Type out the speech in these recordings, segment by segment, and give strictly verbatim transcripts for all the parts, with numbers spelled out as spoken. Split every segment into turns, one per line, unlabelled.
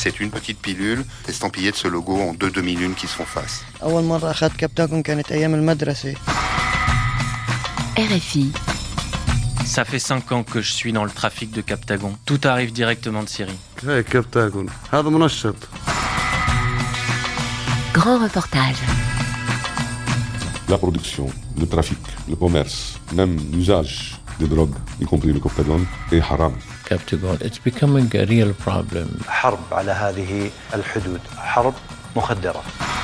c'est une petite pilule estampillée de ce logo en deux demi-lunes qui se font face.
أول مرة أخذت كابتاغون كانت أيام المدرسة.
R F I.
Ça fait cinq ans que je suis dans le trafic de Captagon. Tout arrive directement de Syrie.
Hey, Captagon. هذا منشط.
Grand reportage.
La production, le trafic, le commerce, même l'usage des drogues, y compris le Captagon, est haram.
Captagon, it's becoming a real problem.
حرب على هذه الحدود، حرب مخدرة.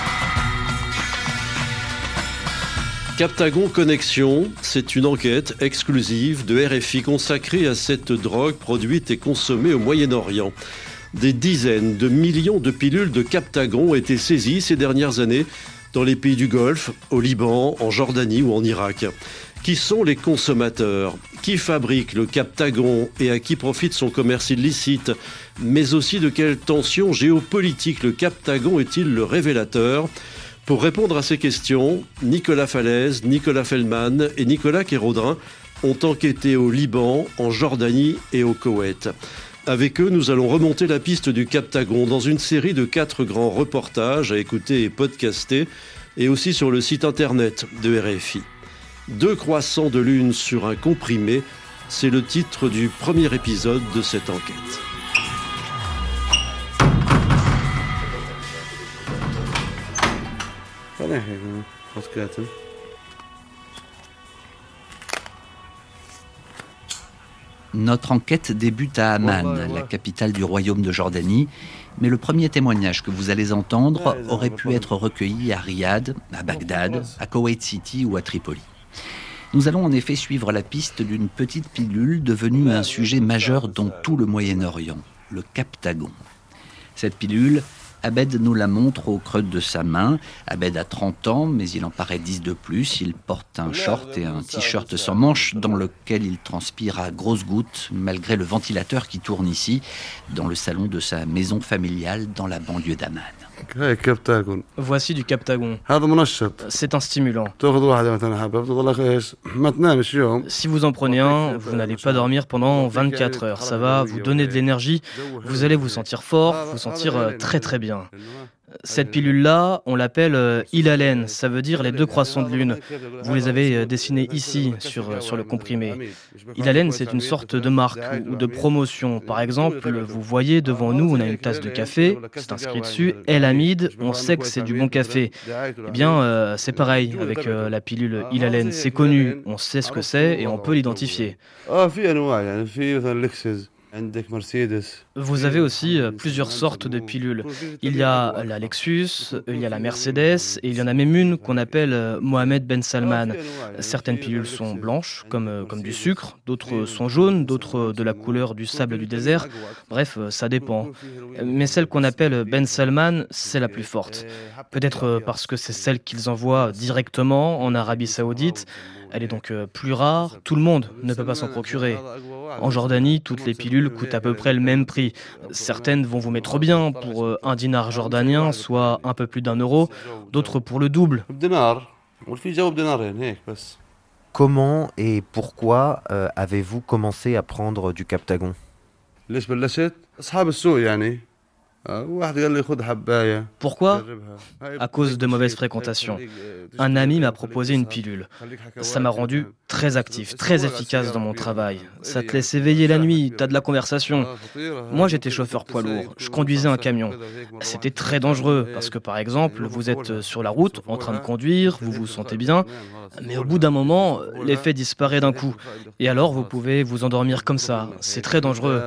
Captagon Connexion, c'est une enquête exclusive de R F I consacrée à cette drogue produite et consommée au Moyen-Orient. Des dizaines de millions de pilules de Captagon ont été saisies ces dernières années dans les pays du Golfe, au Liban, en Jordanie ou en Irak. Qui sont les consommateurs? Qui fabrique le Captagon et à qui profite son commerce illicite? Mais aussi de quelle tension géopolitique le Captagon est-il le révélateur? Pour répondre à ces questions, Nicolas Falaise, Nicolas Feldman et Nicolas Kéraudrin ont enquêté au Liban, en Jordanie et au Koweït. Avec eux, nous allons remonter la piste du Captagon dans une série de quatre grands reportages à écouter et podcaster, et aussi sur le site internet de R F I. Deux croissants de lune sur un comprimé, c'est le titre du premier épisode de cette enquête.
Notre enquête débute à Amman, la capitale du royaume de Jordanie, mais le premier témoignage que vous allez entendre aurait pu être recueilli à Riyad, à Bagdad, à Koweït City ou à Tripoli. Nous allons en effet suivre la piste d'une petite pilule devenue un sujet majeur dans tout le Moyen-Orient, le Captagon. Cette pilule, Abed nous la montre au creux de sa main. Abed a trente ans, mais il en paraît dix de plus. Il porte un short et un t-shirt sans manches dans lequel il transpire à grosses gouttes, malgré le ventilateur qui tourne ici, dans le salon de sa maison familiale dans la banlieue d'Amman.
Voici du Captagon. C'est un stimulant. Si vous en prenez un, vous n'allez pas dormir pendant vingt-quatre heures. Ça va vous donner de l'énergie, vous allez vous sentir fort, vous sentir très très bien. Cette pilule-là, on l'appelle euh, Hilalen, ça veut dire les deux croissants de lune. Vous les avez euh, dessinés ici, sur, sur le comprimé. Hilalen, c'est une sorte de marque ou, ou de promotion. Par exemple, vous voyez devant nous, on a une tasse de café, c'est inscrit dessus, El Hamid, on sait que c'est du bon café. Eh bien, euh, c'est pareil avec euh, la pilule Hilalen, c'est connu, on sait ce que c'est et on peut l'identifier. Vous avez aussi euh, plusieurs sortes de pilules. Il y a la Lexus, il y a la Mercedes, et il y en a même une qu'on appelle euh, Mohamed Ben Salman. Certaines pilules sont blanches, comme, euh, comme du sucre, d'autres sont jaunes, d'autres de la couleur du sable du désert. Bref, euh, ça dépend. Mais celle qu'on appelle Ben Salman, c'est la plus forte. Peut-être euh, parce que c'est celle qu'ils envoient directement en Arabie Saoudite. Elle est donc euh, plus rare, tout le monde ne peut pas s'en procurer. En Jordanie, toutes les pilules coûtent à peu près le même prix. Certaines vont vous mettre trop bien pour euh, un dinar jordanien, soit un peu plus d'un euro, d'autres pour le double.
Comment et pourquoi euh, avez-vous commencé à prendre du Captagon ?
Pourquoi ? À cause de mauvaises fréquentations. Un ami m'a proposé une pilule. Ça m'a rendu très actif, très efficace dans mon travail. Ça te laisse éveiller la nuit, t'as de la conversation. Moi, j'étais chauffeur poids lourd, je conduisais un camion. C'était très dangereux parce que, par exemple, vous êtes sur la route, en train de conduire, vous vous sentez bien, mais au bout d'un moment, l'effet disparaît d'un coup. Et alors, vous pouvez vous endormir comme ça. C'est très dangereux.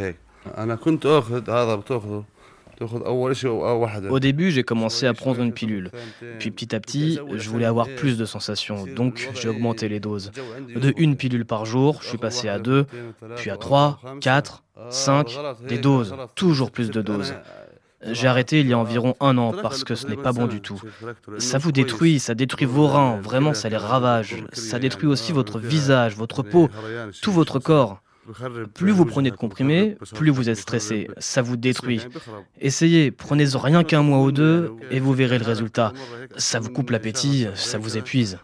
Au début, j'ai commencé à prendre une pilule. Puis petit à petit, je voulais avoir plus de sensations. Donc, j'ai augmenté les doses. De une pilule par jour, je suis passé à deux, puis à trois, quatre, cinq, des doses, toujours plus de doses. J'ai arrêté il y a environ un an parce que ce n'est pas bon du tout. Ça vous détruit, ça détruit vos reins, vraiment ça les ravage. Ça détruit aussi votre visage, votre peau, tout votre corps. Plus vous prenez de comprimés, plus vous êtes stressé. Ça vous détruit. Essayez, prenez-en rien qu'un mois ou deux et vous verrez le résultat. Ça vous coupe l'appétit, ça vous épuise.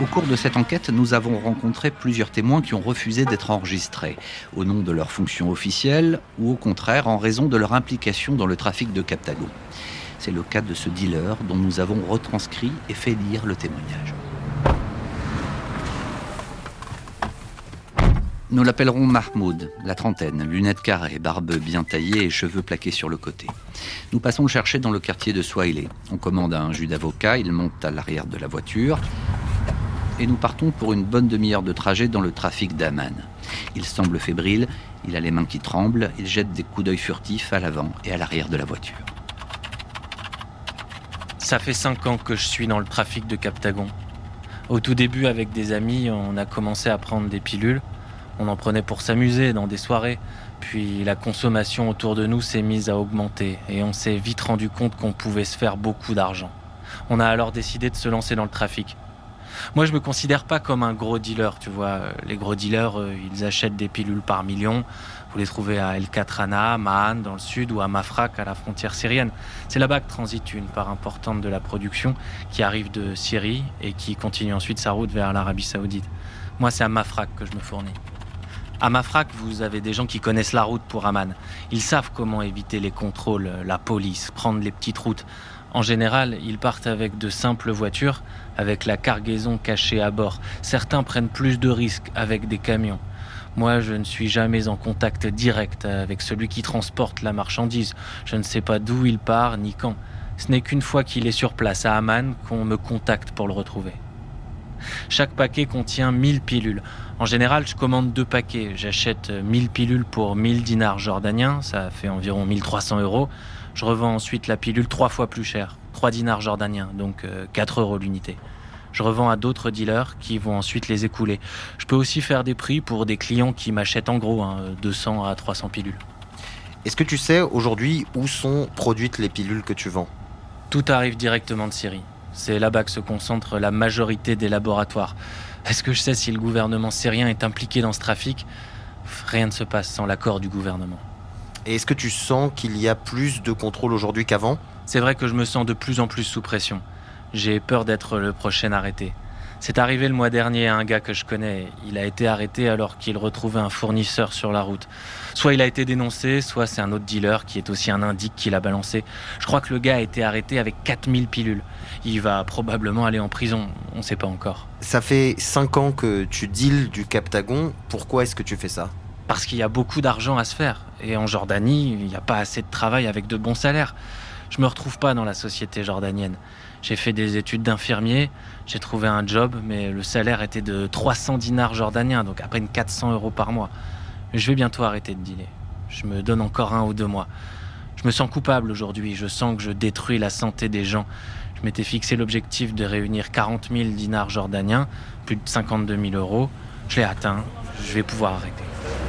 Au cours de cette enquête, nous avons rencontré plusieurs témoins qui ont refusé d'être enregistrés, au nom de leur fonction officielle ou au contraire en raison de leur implication dans le trafic de Captagon. C'est le cas de ce dealer dont nous avons retranscrit et fait lire le témoignage. Nous l'appellerons Mahmoud, la trentaine, lunettes carrées, barbe bien taillée et cheveux plaqués sur le côté. Nous passons le chercher dans le quartier de Swahili. On commande un jus d'avocat, il monte à l'arrière de la voiture et nous partons pour une bonne demi-heure de trajet dans le trafic d'Amman. Il semble fébrile, il a les mains qui tremblent, il jette des coups d'œil furtifs à l'avant et à l'arrière de la voiture.
Ça fait cinq ans que je suis dans le trafic de Captagon. Au tout début, avec des amis, on a commencé à prendre des pilules. On en prenait pour s'amuser dans des soirées. Puis la consommation autour de nous s'est mise à augmenter et on s'est vite rendu compte qu'on pouvait se faire beaucoup d'argent. On a alors décidé de se lancer dans le trafic. Moi, je me considère pas comme un gros dealer, tu vois. Les gros dealers, euh, ils achètent des pilules par million. Vous les trouvez à El Katrana, Mahan dans le sud ou à Mafraq à la frontière syrienne. C'est là-bas que transite une part importante de la production qui arrive de Syrie et qui continue ensuite sa route vers l'Arabie Saoudite. Moi, c'est à Mafraq que je me fournis. À Mafraq, vous avez des gens qui connaissent la route pour Amman. Ils savent comment éviter les contrôles, la police, prendre les petites routes. En général, ils partent avec de simples voitures, avec la cargaison cachée à bord. Certains prennent plus de risques avec des camions. Moi, je ne suis jamais en contact direct avec celui qui transporte la marchandise. Je ne sais pas d'où il part ni quand. Ce n'est qu'une fois qu'il est sur place à Amman qu'on me contacte pour le retrouver. Chaque paquet contient mille pilules. En général, je commande deux paquets. J'achète mille pilules pour mille dinars jordaniens, ça fait environ mille trois cents euros. Je revends ensuite la pilule trois fois plus cher, trois dinars jordaniens, donc euh, quatre euros l'unité. Je revends à d'autres dealers qui vont ensuite les écouler. Je peux aussi faire des prix pour des clients qui m'achètent en gros, hein, deux cents à trois cents pilules.
Est-ce que tu sais aujourd'hui où sont produites les pilules que tu vends ?
Tout arrive directement de Syrie. C'est là-bas que se concentre la majorité des laboratoires. Est-ce que je sais si le gouvernement syrien est impliqué dans ce trafic ? Rien ne se passe sans l'accord du gouvernement.
Et est-ce que tu sens qu'il y a plus de contrôle aujourd'hui qu'avant ?
C'est vrai que je me sens de plus en plus sous pression. J'ai peur d'être le prochain arrêté. C'est arrivé le mois dernier à un gars que je connais. Il a été arrêté alors qu'il retrouvait un fournisseur sur la route. Soit il a été dénoncé, soit c'est un autre dealer qui est aussi un indique qui l'a balancé. Je crois que le gars a été arrêté avec quatre mille pilules. Il va probablement aller en prison, on ne sait pas encore.
Ça fait cinq ans que tu deals du Captagon. Pourquoi est-ce que tu fais ça ?
Parce qu'il y a beaucoup d'argent à se faire. Et en Jordanie, il n'y a pas assez de travail avec de bons salaires. Je me retrouve pas dans la société jordanienne. J'ai fait des études d'infirmier, j'ai trouvé un job, mais le salaire était de trois cents dinars jordaniens, donc à peine quatre cents euros par mois. Je vais bientôt arrêter de dealer. Je me donne encore un ou deux mois. Je me sens coupable aujourd'hui, je sens que je détruis la santé des gens. Je m'étais fixé l'objectif de réunir quarante mille dinars jordaniens, plus de cinquante-deux mille euros. Je l'ai atteint, je vais pouvoir arrêter.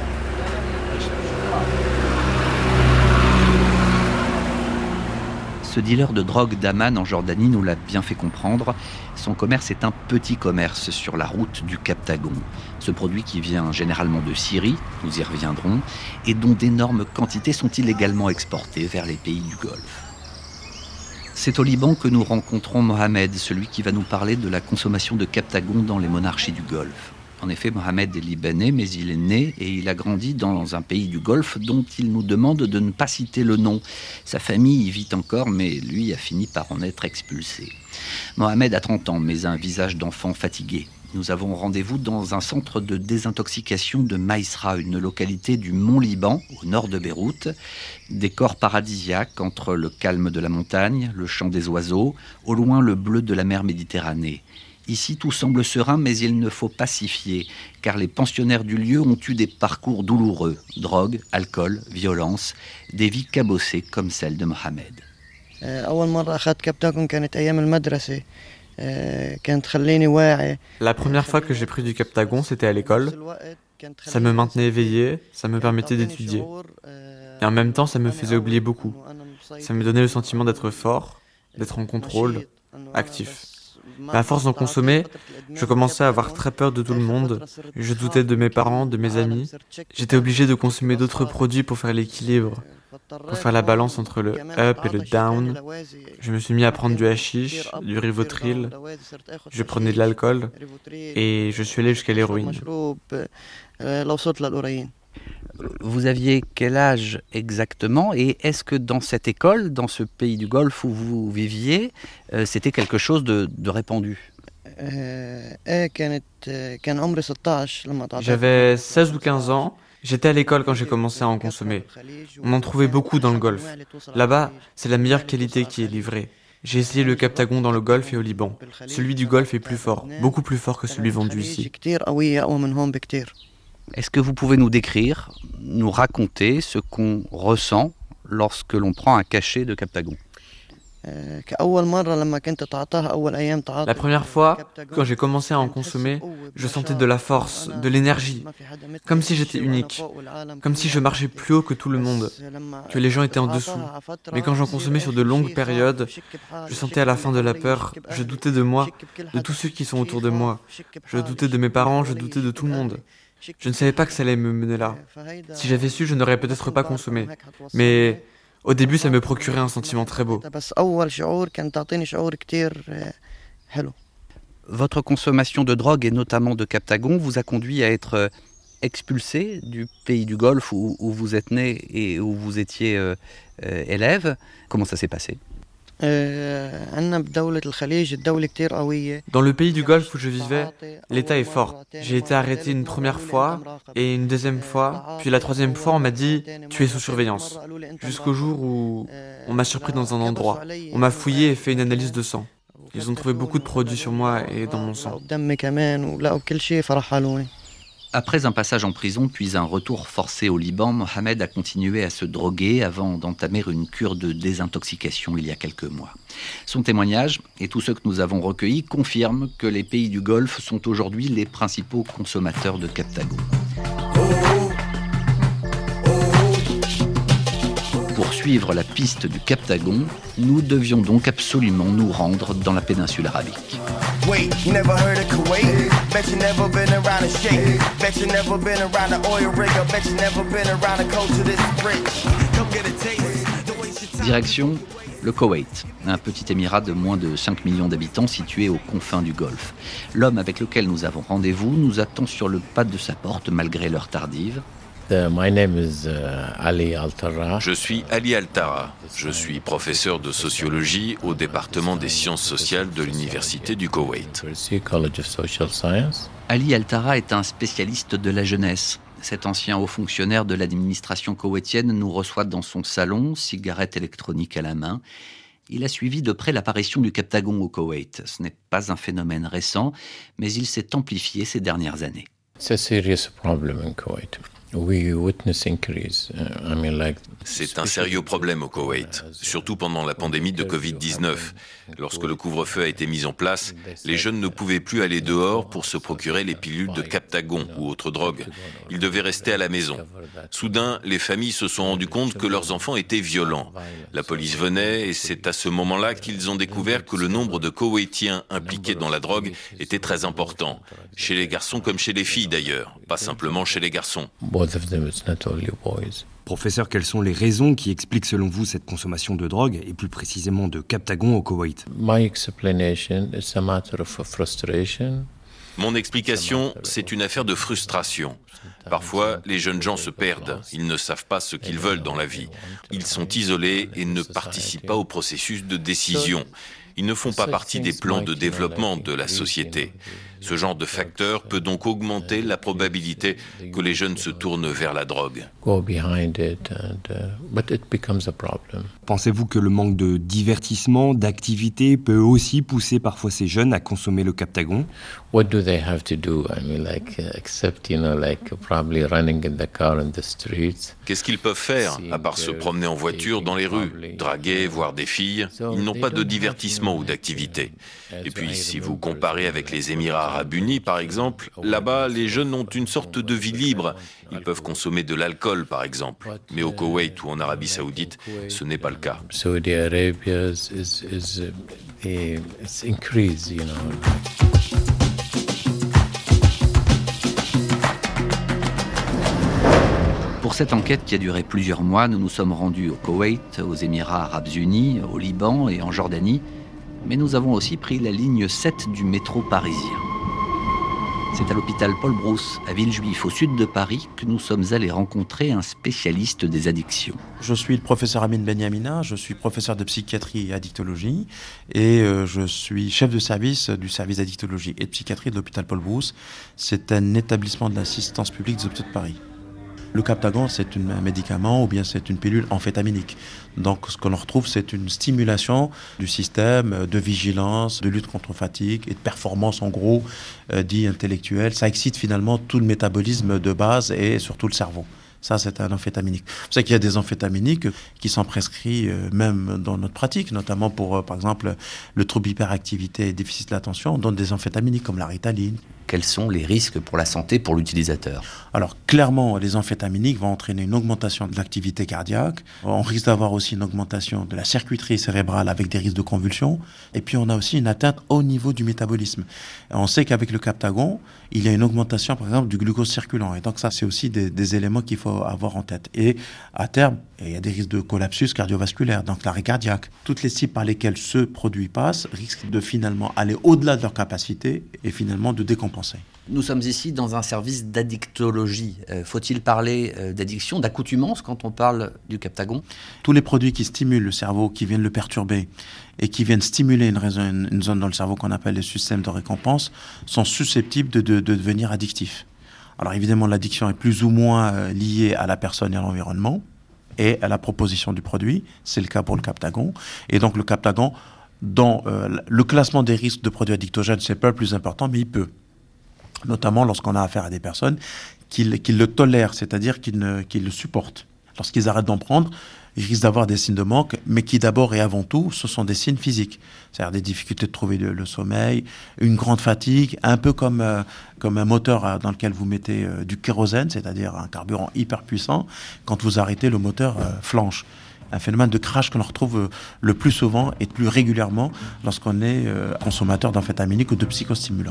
Ce dealer de drogue d'Amman en Jordanie nous l'a bien fait comprendre. Son commerce est un petit commerce sur la route du Captagon. Ce produit qui vient généralement de Syrie, nous y reviendrons, et dont d'énormes quantités sont illégalement exportées vers les pays du Golfe. C'est au Liban que nous rencontrons Mohamed, celui qui va nous parler de la consommation de Captagon dans les monarchies du Golfe. En effet, Mohamed est libanais, mais il est né et il a grandi dans un pays du Golfe dont il nous demande de ne pas citer le nom. Sa famille y vit encore, mais lui a fini par en être expulsé. Mohamed a trente ans, mais un visage d'enfant fatigué. Nous avons rendez-vous dans un centre de désintoxication de Maïsra, une localité du Mont-Liban, au nord de Beyrouth. Décor paradisiaque entre le calme de la montagne, le chant des oiseaux, au loin le bleu de la mer Méditerranée. Ici, tout semble serein, mais il ne faut pas s'y fier, car les pensionnaires du lieu ont eu des parcours douloureux. Drogue, alcool, violence, des vies cabossées comme celle de Mohamed.
La première fois que j'ai pris du Captagon, c'était à l'école. Ça me maintenait éveillé, ça me permettait d'étudier. Et en même temps, ça me faisait oublier beaucoup. Ça me donnait le sentiment d'être fort, d'être en contrôle, actif. Mais à force d'en consommer, je commençais à avoir très peur de tout le monde. Je doutais de mes parents, de mes amis. J'étais obligé de consommer d'autres produits pour faire l'équilibre, pour faire la balance entre le up et le down. Je me suis mis à prendre du hashish, du rivotril, je prenais de l'alcool et je suis allé jusqu'à l'héroïne.
Vous aviez quel âge exactement et est-ce que dans cette école, dans ce pays du Golfe où vous viviez, euh, c'était quelque chose de, de répandu?
J'avais seize ou quinze ans. J'étais à l'école quand j'ai commencé à en consommer. On en trouvait beaucoup dans le Golfe. Là-bas, c'est la meilleure qualité qui est livrée. J'ai essayé le Captagon dans le Golfe et au Liban. Celui du Golfe est plus fort, beaucoup plus fort que celui vendu ici.
Est-ce que vous pouvez nous décrire, nous raconter ce qu'on ressent lorsque l'on prend un cachet de Captagon?
La première fois, quand j'ai commencé à en consommer, je sentais de la force, de l'énergie, comme si j'étais unique, comme si je marchais plus haut que tout le monde, que les gens étaient en dessous. Mais quand j'en consommais sur de longues périodes, je sentais à la fin de la peur, je doutais de moi, de tous ceux qui sont autour de moi. Je doutais de mes parents, je doutais de tout le monde. Je ne savais pas que ça allait me mener là. Si j'avais su, je n'aurais peut-être pas consommé. Mais au début, ça me procurait un sentiment très beau.
Votre consommation de drogue, et notamment de Captagon, vous a conduit à être expulsé du pays du Golfe où, où vous êtes né et où vous étiez euh, euh, élève. Comment ça s'est passé ?
Dans le pays du Golfe où je vivais, l'État est fort. J'ai été arrêté une première fois et une deuxième fois, puis la troisième fois on m'a dit « tu es sous surveillance ». Jusqu'au jour où on m'a surpris dans un endroit. On m'a fouillé et fait une analyse de sang. Ils ont trouvé beaucoup de produits sur moi et dans mon sang.
Après un passage en prison, puis un retour forcé au Liban, Mohamed a continué à se droguer avant d'entamer une cure de désintoxication il y a quelques mois. Son témoignage et tous ceux que nous avons recueillis confirment que les pays du Golfe sont aujourd'hui les principaux consommateurs de Captagon. Pour suivre la piste du Captagon, nous devions donc absolument nous rendre dans la péninsule arabique. Wait, you never heard of Kuwait? Bet you never been around a sheikh. Bet you never been around an oil rig. Bet you never been around a culture this rich. Come get a taste. Direction le Koweït, un petit émirat de moins de cinq millions d'habitants situé aux confins du Golfe. L'homme avec lequel nous avons rendez-vous nous attend sur le pas de sa porte malgré l'heure tardive.
My name is uh, Ali Al-Tarra.
Je suis Ali Al-Tarra. Je suis professeur de sociologie au département des sciences sociales de l'université du Koweït.
Ali Al-Tarra est un spécialiste de la jeunesse. Cet ancien haut fonctionnaire de l'administration koweïtienne nous reçoit dans son salon, cigarette électronique à la main. Il a suivi de près l'apparition du Captagon au Koweït. Ce n'est pas un phénomène récent, mais il s'est amplifié ces dernières années.
It's a serious problem in Kuwait. We witness increase. I mean, like,
c'est un sérieux problème au Koweït, surtout pendant la pandémie de covid dix-neuf. Lorsque le couvre-feu a été mis en place, les jeunes ne pouvaient plus aller dehors pour se procurer les pilules de Captagon ou autres drogues. Ils devaient rester à la maison. Soudain, les familles se sont rendues compte que leurs enfants étaient violents. La police venait et c'est à ce moment-là qu'ils ont découvert que le nombre de Koweïtiens impliqués dans la drogue était très important. Chez les garçons comme chez les filles d'ailleurs, pas simplement chez les garçons.
Professeur, quelles sont les raisons qui expliquent selon vous cette consommation de drogue et plus précisément de Captagon au Koweït?
My explanation is a matter of frustration.
Mon explication, c'est une affaire de frustration. Parfois, les jeunes gens se perdent. Ils ne savent pas ce qu'ils veulent dans la vie. Ils sont isolés et ne participent pas au processus de décision. Ils ne font pas partie des plans de développement de la société. Ce genre de facteur peut donc augmenter la probabilité que les jeunes se tournent vers la drogue.
Pensez-vous que le manque de divertissement, d'activité peut aussi pousser parfois ces jeunes à consommer le Captagon?
What do they have to do? I mean, like, except, you know, like, probably running in the car on the streets.
Qu'est-ce qu'ils peuvent faire, à part se promener en voiture dans les rues, draguer, voir des filles? Ils n'ont pas de divertissement d'investissement ou d'activité. Et puis, si vous comparez avec les Émirats arabes unis, par exemple, là-bas, les jeunes ont une sorte de vie libre. Ils peuvent consommer de l'alcool, par exemple. Mais au Koweït ou en Arabie saoudite, ce n'est pas le cas.
Saudi Arabia is, is, is a, it's increased, you know.
Pour cette enquête qui a duré plusieurs mois, nous nous sommes rendus au Koweït, aux Émirats arabes unis, au Liban et en Jordanie. Mais nous avons aussi pris la ligne sept du métro parisien. C'est à l'hôpital Paul Brousse, à Villejuif, au sud de Paris, que nous sommes allés rencontrer un spécialiste des addictions.
Je suis le professeur Amin Benyamina, je suis professeur de psychiatrie et addictologie et euh, je suis chef de service du service d'addictologie et de psychiatrie de l'hôpital Paul Brousse. C'est un établissement de l'assistance publique des hôpitaux de Paris. Le Captagon, c'est un médicament ou bien c'est une pilule amphétaminique. Donc, ce que l'on retrouve, c'est une stimulation du système de vigilance, de lutte contre fatigue et de performance, en gros, euh, dit intellectuelle. Ça excite finalement tout le métabolisme de base et surtout le cerveau. Ça, c'est un amphétaminique. Vous savez qu'il y a des amphétaminiques qui sont prescrits euh, même dans notre pratique, notamment pour, euh, par exemple, le trouble hyperactivité et déficit de l'attention. On donne des amphétaminiques comme la Ritaline.
Quels sont les risques pour la santé pour l'utilisateur ?
Alors, clairement, les amphétaminiques vont entraîner une augmentation de l'activité cardiaque. On risque d'avoir aussi une augmentation de la circuiterie cérébrale avec des risques de convulsions. Et puis, on a aussi une atteinte au niveau du métabolisme. Et on sait qu'avec le Captagon, il y a une augmentation, par exemple, du glucose circulant. Et donc, ça, c'est aussi des, des éléments qu'il faut avoir en tête. Et à terme, il y a des risques de collapsus cardiovasculaire, donc l'arrêt cardiaque. Toutes les cibles par lesquelles ce produit passe risquent de finalement aller au-delà de leur capacité et finalement de décompenser.
Nous sommes ici dans un service d'addictologie. Euh, faut-il parler euh, d'addiction, d'accoutumance quand on parle du Captagon ?
Tous les produits qui stimulent le cerveau, qui viennent le perturber et qui viennent stimuler une, raison, une zone dans le cerveau qu'on appelle le système de récompense sont susceptibles de, de, de devenir addictifs. Alors évidemment, l'addiction est plus ou moins euh, liée à la personne et à l'environnement et à la proposition du produit. C'est le cas pour le Captagon. Et donc le Captagon, dans euh, le classement des risques de produits addictogènes, c'est pas le plus important, mais il peut. Notamment lorsqu'on a affaire à des personnes qui, qui le tolèrent, c'est-à-dire qui, ne, qui le supportent. Lorsqu'ils arrêtent d'en prendre, ils risquent d'avoir des signes de manque, mais qui d'abord et avant tout, ce sont des signes physiques. C'est-à-dire des difficultés de trouver le, le sommeil, une grande fatigue, un peu comme, euh, comme un moteur dans lequel vous mettez euh, du kérosène, c'est-à-dire un carburant hyper puissant. Quand vous arrêtez, le moteur euh, flanche. Un phénomène de crash que l'on retrouve euh, le plus souvent et plus régulièrement lorsqu'on est euh, consommateur d'amphétaminiques ou de psychostimulants.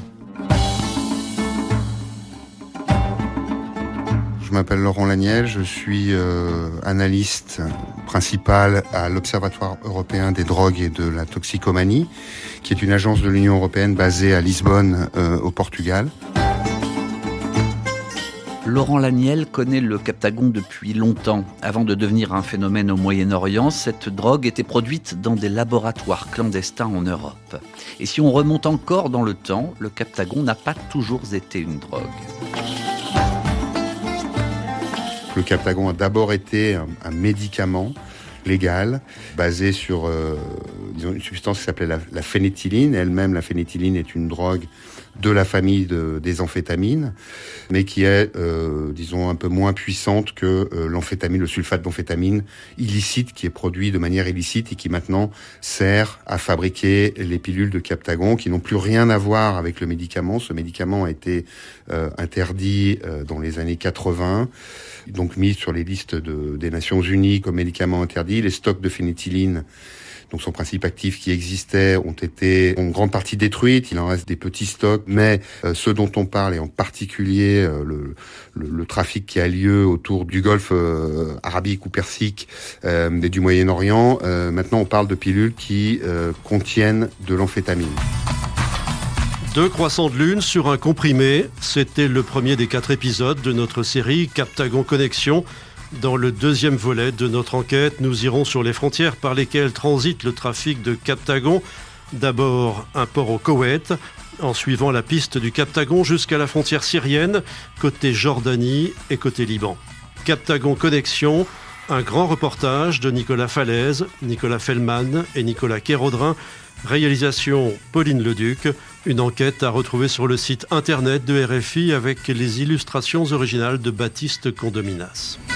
Je m'appelle Laurent Laniel, je suis euh, analyste principal à l'Observatoire européen des drogues et de la toxicomanie, qui est une agence de l'Union européenne basée à Lisbonne, euh, au Portugal.
Laurent Laniel connaît le Captagon depuis longtemps. Avant de devenir un phénomène au Moyen-Orient, cette drogue était produite dans des laboratoires clandestins en Europe. Et si on remonte encore dans le temps, le Captagon n'a pas toujours été une drogue.
Le Captagon a d'abord été un, un médicament légal, basé sur euh, disons, une substance qui s'appelait la, la phénéthyline. Elle-même, la phénéthyline est une drogue de la famille de, des amphétamines, mais qui est, euh, disons, un peu moins puissante que euh, l'amphétamine, le sulfate d'amphétamine illicite, qui est produit de manière illicite et qui maintenant sert à fabriquer les pilules de Captagon, qui n'ont plus rien à voir avec le médicament. Ce médicament a été euh, interdit euh, dans les années quatre-vingts, donc mis sur les listes de, des Nations Unies comme médicament interdit. Les stocks de phénéthyline, donc son principe actif qui existait, ont été en grande partie détruits. Il en reste des petits stocks, mais euh, ceux dont on parle, et en particulier euh, le, le, le trafic qui a lieu autour du Golfe euh, arabique ou persique euh, et du Moyen-Orient, euh, maintenant on parle de pilules qui euh, contiennent de l'amphétamine.
Deux croissants de lune sur un comprimé, c'était le premier des quatre épisodes de notre série Captagon Connexion. Dans le deuxième volet de notre enquête, nous irons sur les frontières par lesquelles transite le trafic de Captagon. D'abord un port au Koweït, en suivant la piste du Captagon jusqu'à la frontière syrienne, côté Jordanie et côté Liban. Captagon Connexion, un grand reportage de Nicolas Falaise, Nicolas Fellman et Nicolas Kéraudrin. Réalisation Pauline Leduc, une enquête à retrouver sur le site internet de R F I avec les illustrations originales de Baptiste Condominas.